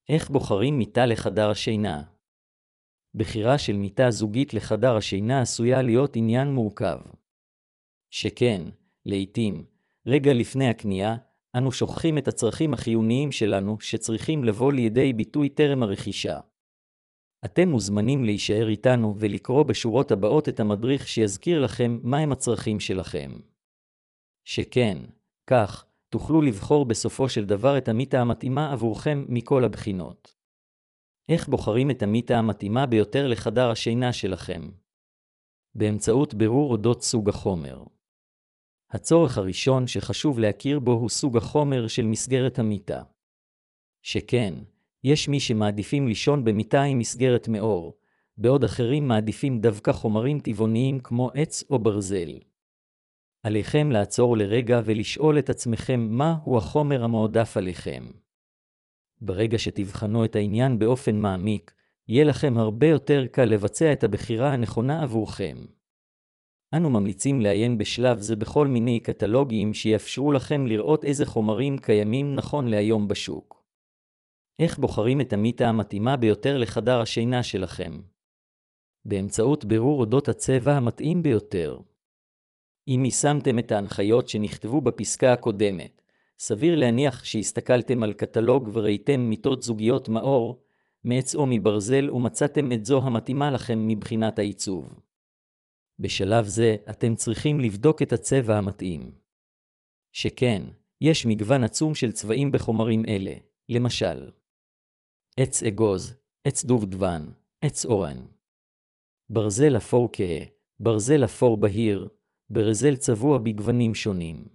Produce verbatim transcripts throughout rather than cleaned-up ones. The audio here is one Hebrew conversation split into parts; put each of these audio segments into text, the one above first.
איך בוחרים מיטה לחדר השינה? בחירה של מיטה זוגית לחדר השינה עשויה להיות עניין מורכב. שכן, לעתים, רגע לפני הקנייה, אנו שוכחים את הצרכים החיוניים שלנו שצריכים לבוא לידי ביטוי טרם הרכישה. אתם מוזמנים להישאר איתנו ולקרוא בשורות הבאות את המדריך שיזכיר לכם מהם הצרכים שלכם. שכן, כך, תוכלו לבחור בסופו של דבר את המיטה המתאימה עבורכם מכל הבחינות. איך בוחרים את המיטה המתאימה ביותר לחדר השינה שלכם? באמצעות בירור אודות סוג החומר. הצורך הראשון שחשוב להכיר בו הוא סוג החומר של מסגרת המיטה. שכן, יש מי שמעדיפים לישון במיטה עם מסגרת מאור, בעוד אחרים מעדיפים דווקא חומרים טבעוניים כמו עץ או ברזל. עליכם לעצור לרגע ולשאול את עצמכם מהו החומר המועדף עליכם. ברגע שתבחנו את העניין באופן מעמיק, יהיה לכם הרבה יותר קל לבצע את הבחירה הנכונה עבורכם. אנו ממליצים לעיין בשלב זה בכל מיני קטלוגים שיאפשרו לכם לראות איזה חומרים קיימים נכון להיום בשוק. איך בוחרים את המיטה המתאימה ביותר לחדר השינה שלכם? באמצעות בירור אודות הצבע המתאים ביותר. אם יישמתם את ההנחיות שנכתבו בפסקה הקודמת, סביר להניח שהסתכלתם על קטלוג וראיתם מיטות זוגיות מאור, מעץ או מברזל ומצאתם את זו המתאימה לכם מבחינת העיצוב. בשלב זה אתם צריכים לבדוק את הצבע המתאים. שכן, יש מגוון עצום של צבעים בחומרים אלה, למשל עץ אגוז, עץ דובדבן, עץ אורן. ברזל אפור כהה, ברזל אפור בהיר, ברזל צבוע בגוונים שונים.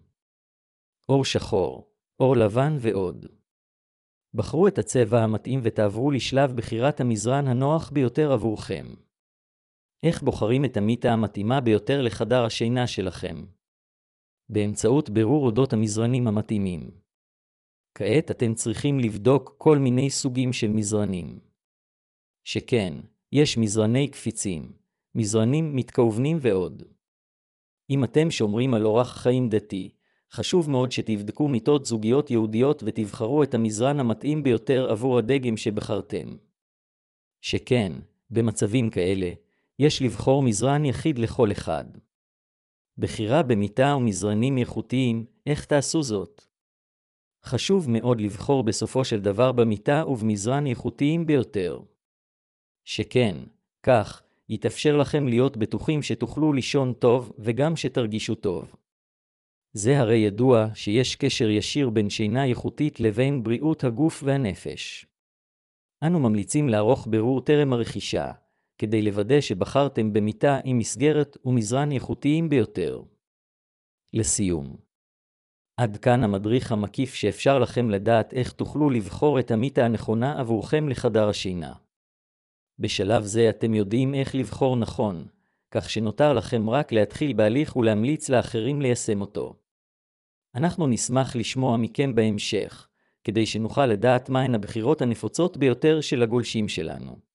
אור שחור, אור לבן ועוד. בחרו את הצבע המתאים ותעברו לשלב בחירת המזרן הנוח ביותר עבורכם. איך בוחרים את המיטה המתאימה ביותר לחדר השינה שלכם? באמצעות בירור אודות המזרנים המתאימים. כעת אתם צריכים לבדוק כל מיני סוגים של מזרנים. שכן, יש מזרני קפיצים, מזרנים מתכוונים ועוד. אם אתם שומרים על אורח חיים דתי, חשוב מאוד שתבדקו מיטות זוגיות יהודיות ותבחרו את המזרן המתאים ביותר עבור הדגם שבחרתם. שכן, במצבים כאלה, יש לבחור מזרן יחיד לכל אחד. בחירה במיטה ומזרנים איכותיים, איך תעשו זאת? חשוב מאוד לבחור בסופו של דבר במיטה ובמזרן איכותיים ביותר. שכן, כך, יתאפשר לכם להיות בטוחים שתוכלו לישון טוב וגם שתרגישו טוב. זה הרי ידוע שיש קשר ישיר בין שינה איכותית לבין בריאות הגוף והנפש. אנו ממליצים לערוך בירור טרם הרכישה, כדי לוודא שבחרתם במיטה עם מסגרת ומזרן איכותיים ביותר. לסיום. עד כאן המדריך המקיף שאפשר לכם לדעת איך תוכלו לבחור את המיטה הנכונה עבורכם לחדר השינה. בשלב זה אתם יודעים איך לבחור נכון, כך שנותר לכם רק להתחיל בהליך ולהמליץ לאחרים ליישם אותו. אנחנו נשמח לשמוע מכם בהמשך, כדי שנוכל לדעת מהן הבחירות הנפוצות ביותר של הגולשים שלנו.